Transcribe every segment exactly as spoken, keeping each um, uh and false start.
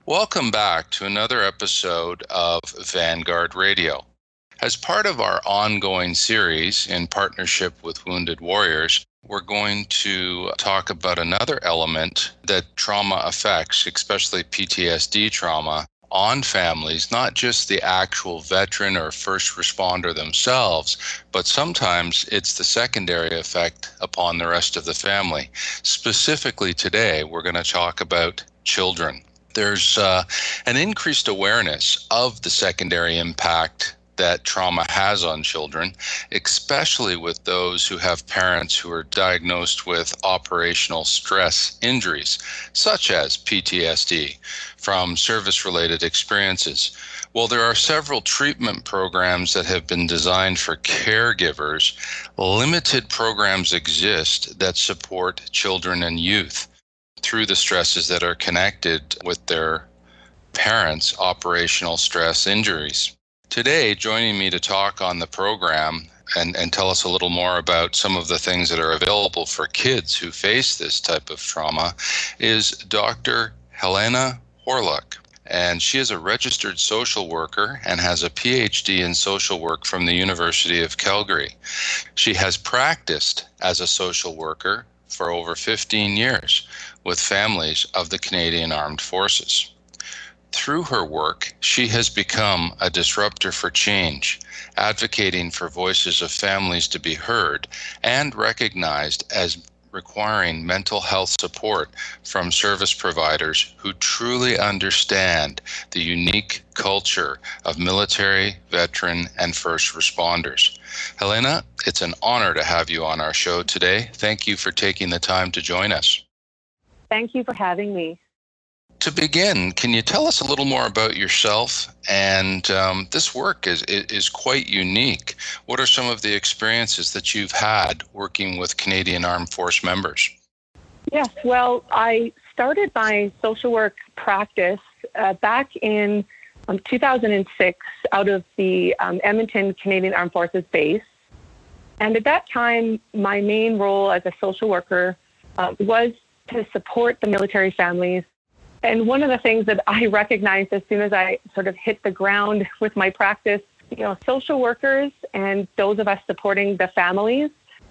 Welcome back to another episode of Vanguard Radio. As part of our ongoing series in partnership with Wounded Warriors, we're going to talk about another element that trauma affects, especially P T S D trauma, on families, not just the actual veteran or first responder themselves, but sometimes it's the secondary effect upon the rest of the family. Specifically today, we're going to talk about children. There's uh, an increased awareness of the secondary impact that trauma has on children, especially with those who have parents who are diagnosed with operational stress injuries, such as P T S D from service-related experiences. While there are several treatment programs that have been designed for caregivers, limited programs exist that support children and youth through the stresses that are connected with their parents' operational stress injuries. Today, joining me to talk on the program and, and tell us a little more about some of the things that are available for kids who face this type of trauma is Doctor Helena Horlock. And she is a registered social worker and has a P H D in social work from the University of Calgary. She has practiced as a social worker for over fifteen years with families of the Canadian Armed Forces. Through her work, she has become a disruptor for change, advocating for voices of families to be heard and recognized as requiring mental health support from service providers who truly understand the unique culture of military, veteran, and first responders. Helena, it's an honor to have you on our show today. Thank you for taking the time to join us. Thank you for having me. To begin, can you tell us a little more about yourself? And um, this work is, is quite unique. What are some of the experiences that you've had working with Canadian Armed Force members? Yes, well, I started my social work practice uh, back in um, two thousand six out of the um, Edmonton Canadian Armed Forces base. And at that time, my main role as a social worker uh, was to support the military families. And one of the things that I recognized as soon as I sort of hit the ground with my practice, you know, social workers and those of us supporting the families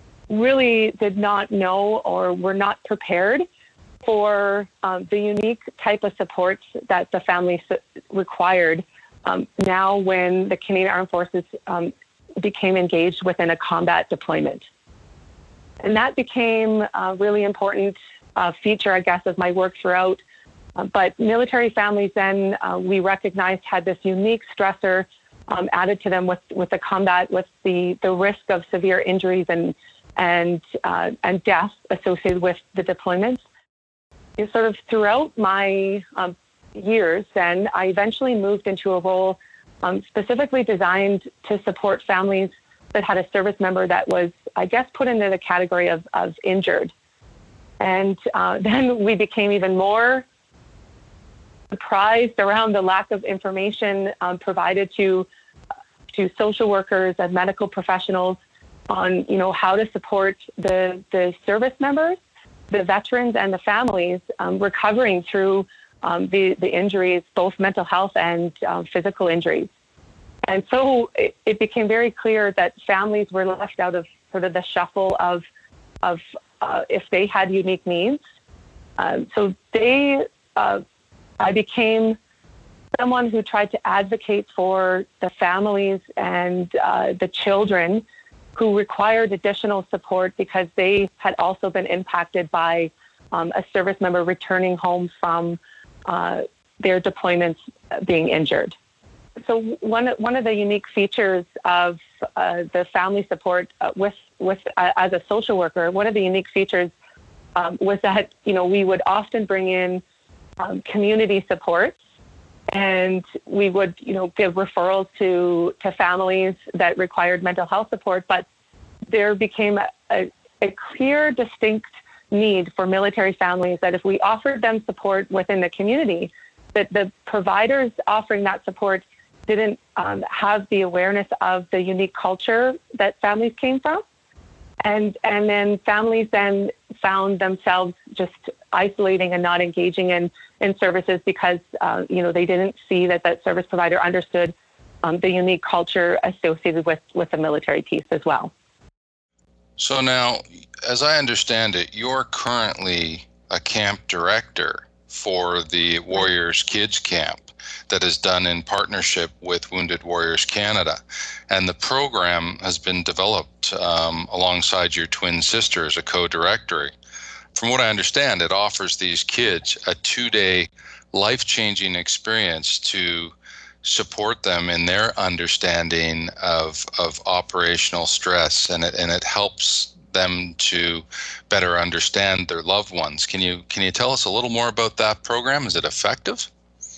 really did not know or were not prepared for um, the unique type of support that the families required um, now when the Canadian Armed Forces um, became engaged within a combat deployment. And that became a really important uh, feature, I guess, of my work throughout. Uh, but military families then uh, we recognized had this unique stressor um, added to them with, with the combat, with the, the risk of severe injuries and and uh, and death associated with the deployments. And sort of throughout my um, years, then I eventually moved into a role um, specifically designed to support families that had a service member that was, I guess, put into the category of, of injured. And uh, then we became even more surprised around the lack of information um, provided to to social workers and medical professionals on, you know, how to support the the service members, the veterans, and the families um, recovering through um, the the injuries, both mental health and um, physical injuries. And so it, it became very clear that families were left out of sort of the shuffle of of uh, if they had unique needs. Um, so they. Uh, I became someone who tried to advocate for the families and uh, the children who required additional support because they had also been impacted by um, a service member returning home from uh, their deployments being injured. So one one of the unique features of uh, the family support uh, with with uh, as a social worker, one of the unique features um, was that, you know, we would often bring in Um, community support, and we would, you know, give referrals to to families that required mental health support. But there became a, a, a clear, distinct need for military families that if we offered them support within the community, that the providers offering that support didn't um, have the awareness of the unique culture that families came from. And and then families then found themselves just isolating and not engaging in, in services because, uh, you know, they didn't see that that service provider understood um, the unique culture associated with, with the military piece as well. So now, as I understand it, you're currently a camp director for the Warriors Kids Camp that is done in partnership with Wounded Warriors Canada. And the program has been developed um, alongside your twin sister as a co-director. From what I understand, it offers these kids a two-day life-changing experience to support them in their understanding of of operational stress, and it and it helps them to better understand their loved ones. Can you can you tell us a little more about that program? Is it effective?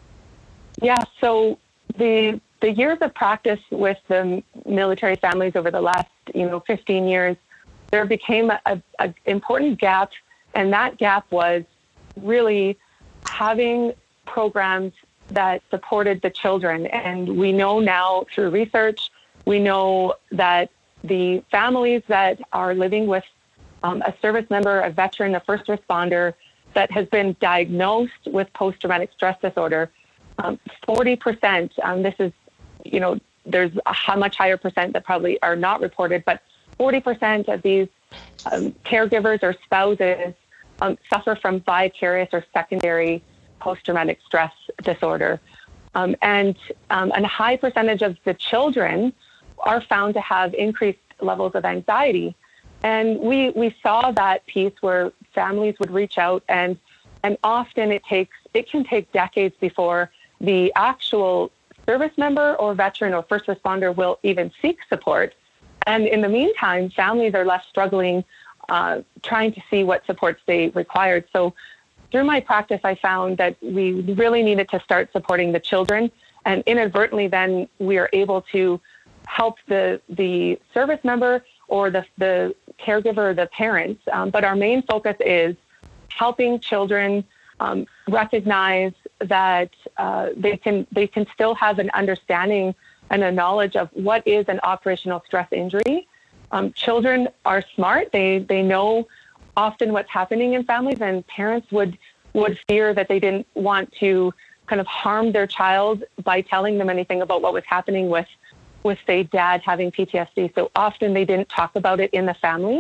Yeah, so the the years of practice with the military families over the last, you know, fifteen years, there became a, a important gap, and that gap was really having programs that supported the children. And we know now through research, we know that the families that are living with um, a service member, a veteran, a first responder that has been diagnosed with post-traumatic stress disorder, um, forty percent, um, this is, you know, there's a much higher percent that probably are not reported, but forty percent of these um, caregivers or spouses um, suffer from vicarious or secondary post-traumatic stress disorder. Um, and, um, and a high percentage of the children are found to have increased levels of anxiety. And we, we saw that piece where families would reach out, and, and often it takes, it can take decades before the actual service member or veteran or first responder will even seek support. And in the meantime, families are left struggling, uh, trying to see what supports they required. So through my practice, I found that we really needed to start supporting the children, and inadvertently then we are able to help the the service member or the, the caregiver or the parents. Um, but our main focus is helping children um, recognize that uh, they can they can still have an understanding and a knowledge of what is an operational stress injury. Um, children are smart. They they know often what's happening in families, and parents would would fear that they didn't want to kind of harm their child by telling them anything about what was happening with, with say, dad having P T S D. So often they didn't talk about it in the family.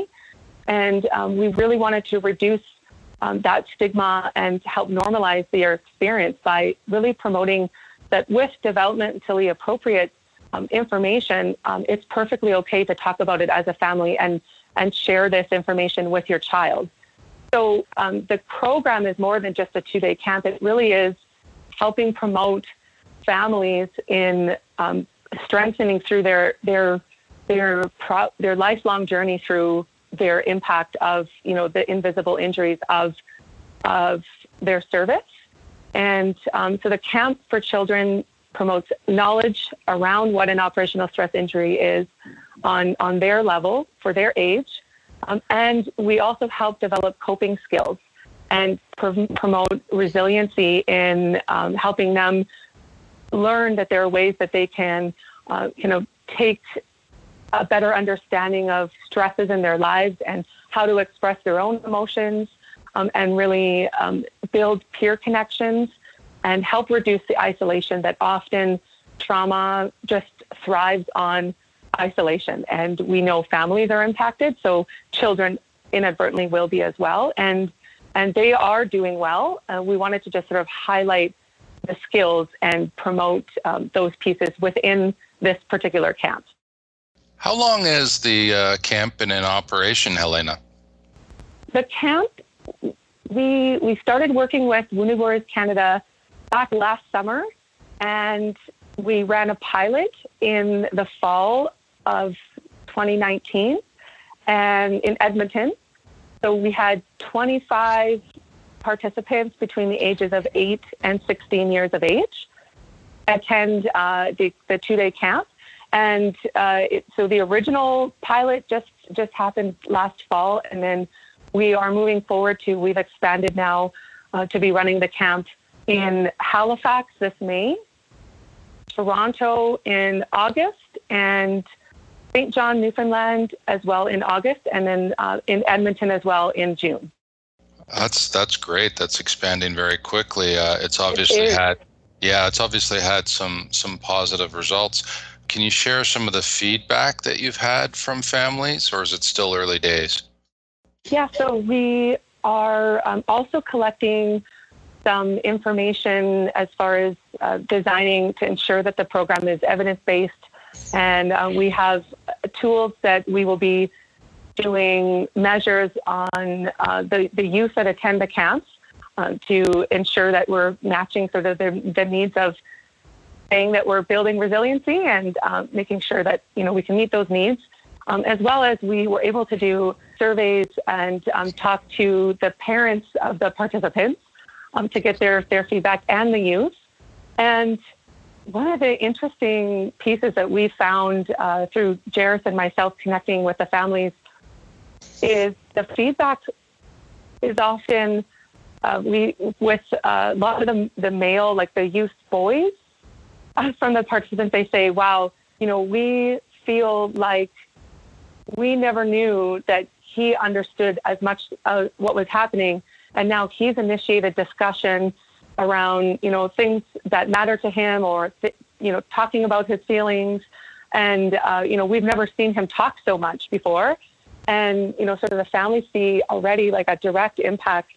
And um, we really wanted to reduce um, that stigma and help normalize their experience by really promoting that with developmentally appropriate um, information, um, it's perfectly okay to talk about it as a family and and share this information with your child. So um, the program is more than just a two-day camp. It really is helping promote families in um, strengthening through their their their pro- their lifelong journey through their impact of, you know, the invisible injuries of of their service. And um, so the Camp for Children promotes knowledge around what an operational stress injury is on, on their level for their age. Um, and we also help develop coping skills and pr- promote resiliency in um, helping them learn that there are ways that they can, uh, you know, take a better understanding of stresses in their lives and how to express their own emotions, um, and really um, build peer connections and help reduce the isolation that often trauma just thrives on isolation. And we know families are impacted, so children inadvertently will be as well. And and they are doing well. Uh, we wanted to just sort of highlight the skills and promote um, those pieces within this particular camp. How long has the uh, camp been in operation, Helena? The camp, we we started working with Wounded Warriors Canada back last summer, and we ran a pilot in the fall of twenty nineteen and in Edmonton. So we had twenty-five participants between the ages of eight and sixteen years of age attend uh, the, the two-day camp. And uh, it, so the original pilot just, just happened last fall, and then we are moving forward to, we've expanded now uh, to be running the camp in Halifax this May, Toronto in August, and Saint John, Newfoundland as well in August, and then uh, in Edmonton as well in June. That's that's great. That's expanding very quickly. Uh, it's obviously It had, yeah, it's obviously had some some positive results. Can you share some of the feedback that you've had from families, or is it still early days? Yeah, so we are um, also collecting some information as far as uh, designing to ensure that the program is evidence-based. And uh, we have tools that we will be doing measures on uh, the, the youth that attend the camps uh, to ensure that we're matching sort of the, the needs of saying that we're building resiliency and uh, making sure that, you know, we can meet those needs. Um, as well as we were able to do surveys and um, talk to the parents of the participants um, to get their, their feedback and the youth. And one of the interesting pieces that we found uh, through Jairus and myself connecting with the families is the feedback is often uh, we with uh, a lot of the, the male, like the youth boys uh, from the participants, they say, wow, you know, we feel like we never knew that he understood as much uh, what was happening. And now he's initiated discussion around, you know, things that matter to him or, th- you know, talking about his feelings. And, uh, you know, we've never seen him talk so much before. And, you know, sort of the families see already like a direct impact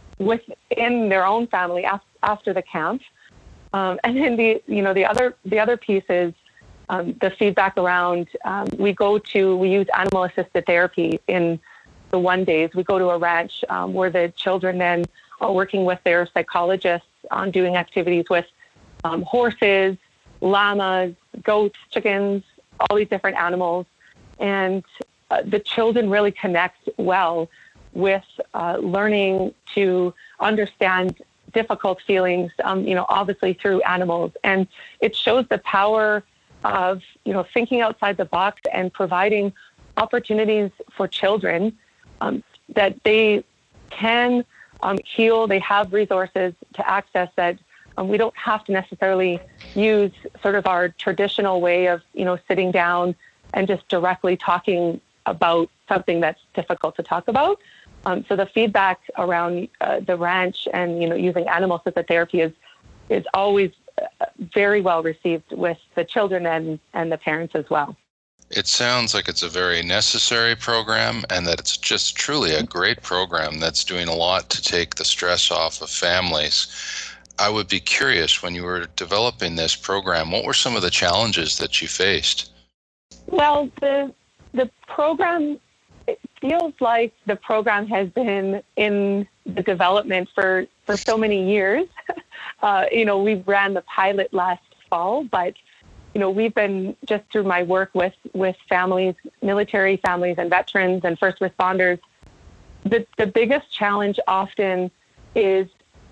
within their own family af- after the camp. Um, and then the, you know, the other, the other piece is um, the feedback around, um, we go to, we use animal assisted therapy in the one days. We go to a ranch um, where the children then are working with their psychologists on doing activities with um, horses, llamas, goats, chickens, all these different animals. And uh, the children really connect well with uh, learning to understand difficult feelings, um, you know, obviously through animals. And it shows the power of, you know, thinking outside the box and providing opportunities for children um, that they can um, heal. They have resources to access that um, we don't have to necessarily use sort of our traditional way of, you know, sitting down and just directly talking about something that's difficult to talk about. Um, so the feedback around uh, the ranch and, you know, using animal assisted therapy is is always uh, very well received with the children and, and the parents as well. It sounds like it's a very necessary program and that it's just truly a great program that's doing a lot to take the stress off of families. I would be curious, when you were developing this program, what were some of the challenges that you faced? Well, the the program, it feels like the program has been in the development for, for so many years. Uh, you know, we ran the pilot last fall, but, you know, we've been just through my work with, with families, military families and veterans and first responders. The, the biggest challenge often is,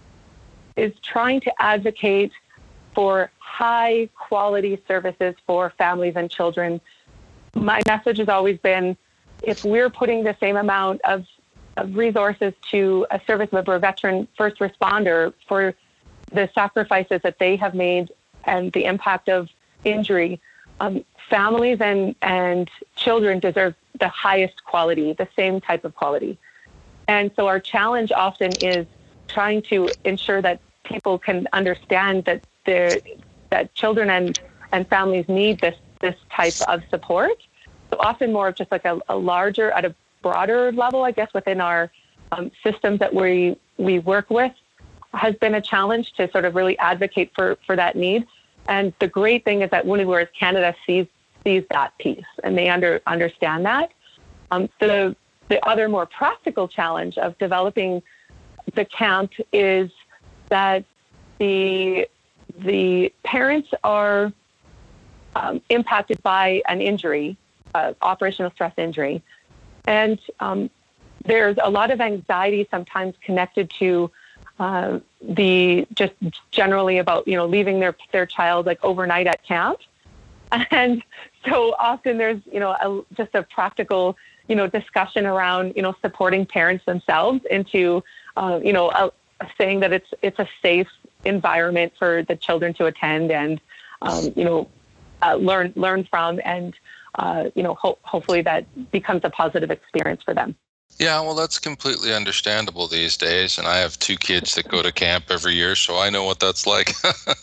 is trying to advocate for high quality services for families and children. My message has always been, if we're putting the same amount of, of resources to a service member, a veteran, first responder for the sacrifices that they have made and the impact of injury, um, families and, and children deserve the highest quality, the same type of quality. And so our challenge often is trying to ensure that people can understand that that children and, and families need this this type of support. So often more of just like a, a larger, at a broader level, I guess, within our um, systems that we we work with has been a challenge to sort of really advocate for, for that need. And the great thing is that Wounded Warriors Canada sees sees that piece and they under understand that. Um, the the other more practical challenge of developing the camp is that the the parents are um, impacted by an injury, uh, operational stress injury, and um, there's a lot of anxiety sometimes connected to uh, the just generally about you know leaving their their child like overnight at camp, and so often there's you know a, just a practical you know discussion around you know supporting parents themselves into uh, you know a, saying that it's it's a safe environment for the children to attend and um, you know uh, learn learn from, and uh, you know, ho- hopefully that becomes a positive experience for them. Yeah, well, that's completely understandable these days. And I have two kids that go to camp every year, so I know what that's like.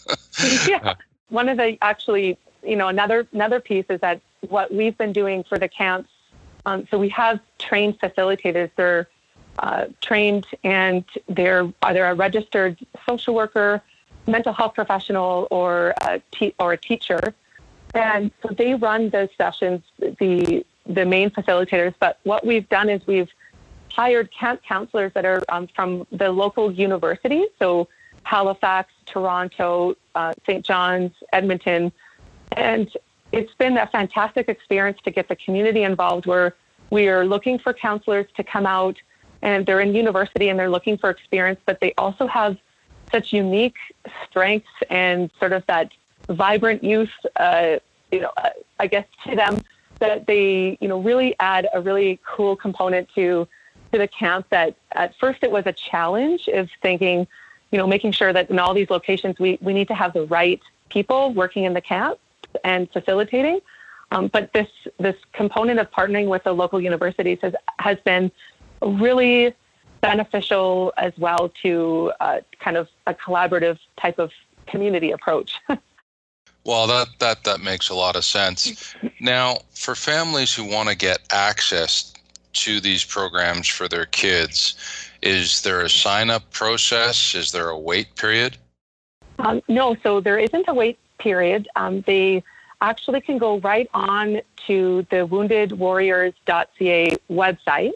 Yeah. One of the actually, you know, another another piece is that what we've been doing for the camps, um, so we have trained facilitators. They're uh, trained and they're either a registered social worker, mental health professional, or a te- or a teacher. And so they run those sessions, the the main facilitators. But what we've done is we've hired camp counselors that are um, from the local universities, so Halifax, Toronto, uh, Saint John's, Edmonton. And it's been a fantastic experience to get the community involved, where we are looking for counselors to come out, and they're in university and they're looking for experience, but they also have such unique strengths and sort of that vibrant youth, uh, you know, uh, I guess to them, that they, you know, really add a really cool component to to the camp. That at first it was a challenge of thinking, you know, making sure that in all these locations we, we need to have the right people working in the camp and facilitating. Um, but this this component of partnering with the local universities has has been really beneficial as well to uh, kind of a collaborative type of community approach. Well, that, that, that makes a lot of sense. Now, for families who want to get access to these programs for their kids, is there a sign-up process? Is there a wait period? Um, no, so there isn't a wait period. Um, they actually can go right on to the wounded warriors dot c a website.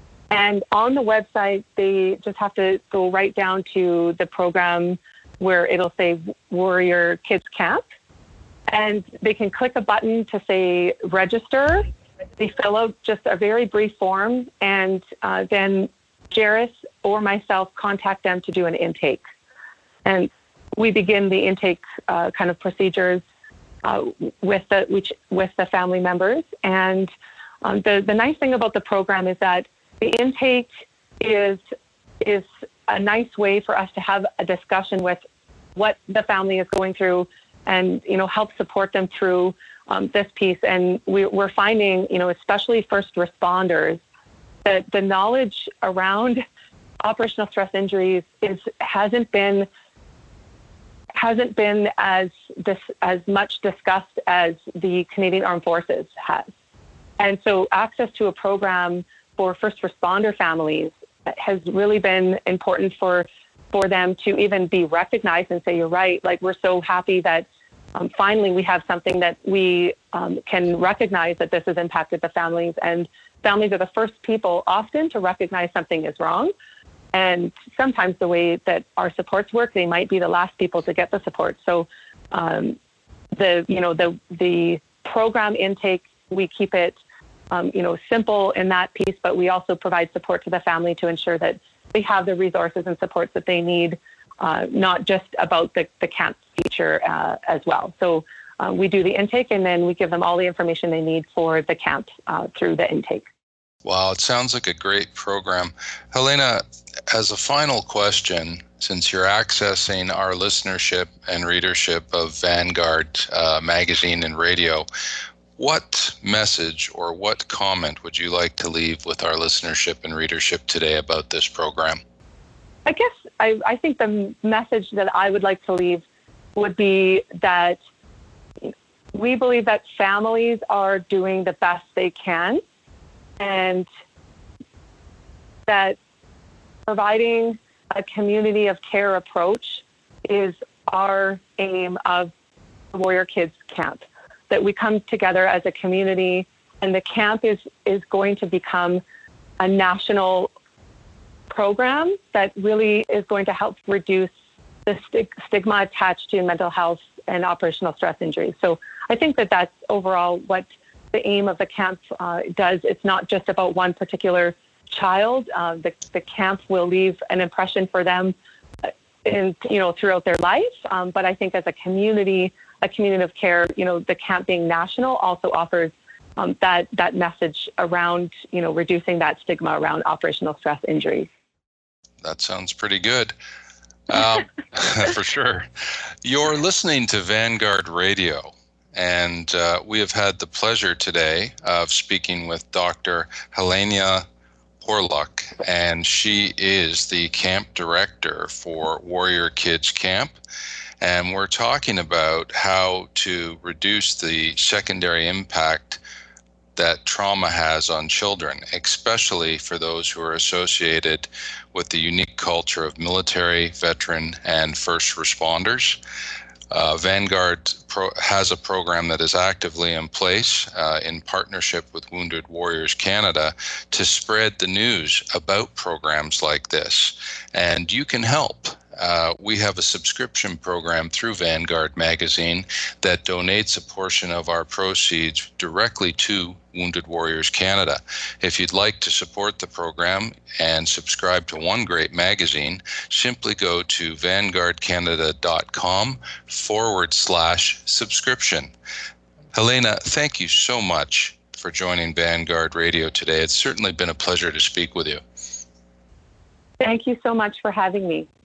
And on the website, they just have to go right down to the program where it'll say Warrior Kids Camp. And they can click a button to say register. They fill out just a very brief form, and uh, then Jairus or myself contact them to do an intake. And we begin the intake uh, kind of procedures uh, with the which, with the family members. And um, the, the nice thing about the program is that the intake is is a nice way for us to have a discussion with what the family is going through, and, you know, help support them through um, this piece. And we, we're finding, you know, especially first responders, that the knowledge around operational stress injuries is hasn't been hasn't been as this as much discussed as the Canadian Armed Forces has. And so access to a program for first responder families has really been important for for them to even be recognized and say, you're right, like, we're so happy that um, finally we have something that we um, can recognize that this has impacted the families. And families are the first people often to recognize something is wrong. And sometimes the way that our supports work, they might be the last people to get the support. So um, the, you know, the, the program intake, we keep it Um, you know, simple in that piece, but we also provide support to the family to ensure that they have the resources and supports that they need, uh, not just about the, the camp feature uh, as well. So uh, we do the intake, and then we give them all the information they need for the camp uh, through the intake. Wow, it sounds like a great program. Helena, as a final question, since you're accessing our listenership and readership of Vanguard uh, magazine and radio, what message or what comment would you like to leave with our listenership and readership today about this program? I guess I, I think the message that I would like to leave would be that we believe that families are doing the best they can, and that providing a community of care approach is our aim of Warrior Kids Camp. That we come together as a community, and the camp is, is going to become a national program that really is going to help reduce the st- stigma attached to mental health and operational stress injuries. So I think that that's overall what the aim of the camp uh, does. It's not just about one particular child. Uh, the, the camp will leave an impression for them in, you know, throughout their life. Um, but I think as a community, a community of care, you know, the camp being national also offers um, that that message around, you know, reducing that stigma around operational stress injuries. That sounds pretty good. Um, for sure. You're listening to Vanguard Radio, and uh, we have had the pleasure today of speaking with Doctor Helena Horluck, and she is the camp director for Warrior Kids Camp. And we're talking about how to reduce the secondary impact that trauma has on children, especially for those who are associated with the unique culture of military, veteran, and first responders. Uh, Vanguard pro- has a program that is actively in place uh, in partnership with Wounded Warriors Canada to spread the news about programs like this. And you can help. Uh, we have a subscription program through Vanguard magazine that donates a portion of our proceeds directly to Wounded Warriors Canada. If you'd like to support the program and subscribe to One Great Magazine, simply go to vanguardcanada.com forward slash subscription. Helena, thank you so much for joining Vanguard Radio today. It's certainly been a pleasure to speak with you. Thank you so much for having me.